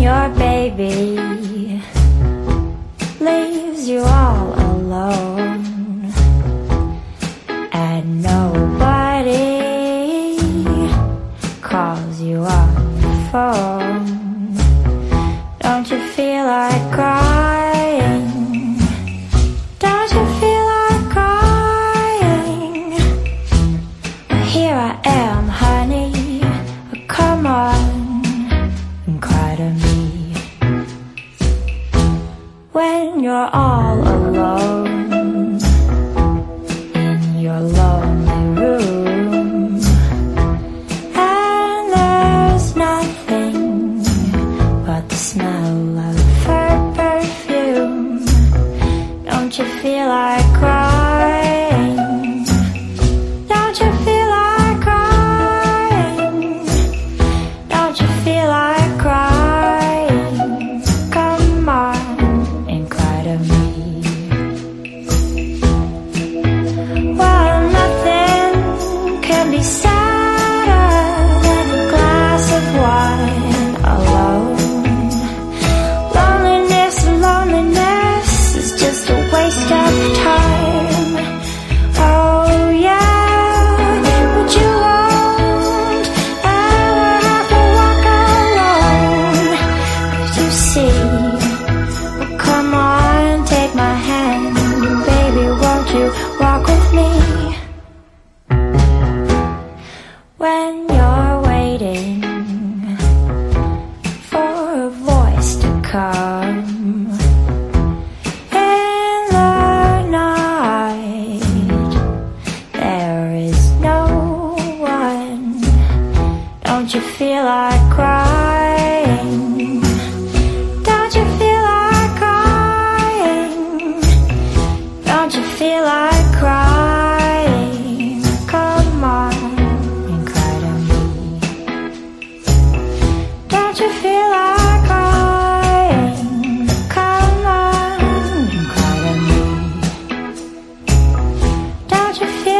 your baby leaves you all alone and nobody calls you on the phone, don't you feel like crying? Don't you feel like crying? Here I am, honey, come on and cry to me. When you're all alone in your lonely room and there's nothing but the smell of her perfume, don't you feel like crying? Don't you feel like crying? Don't you feel like crying? Come on and cry to me. Well, nothing can be sadder than a glass of wine alone. Loneliness is just a waste of time. Oh yeah, but you won't ever have to walk alone. 'Cause you see, well, come on, take my hand, baby, won't you walk with me? When you're waiting for a voice to come in the night, there is no one. Don't you feel like crying? Don't you feel like crying? Don't you feel like crying? Come on and cry to me. Don't you feel like crying? Come on and cry to me. Don't you feel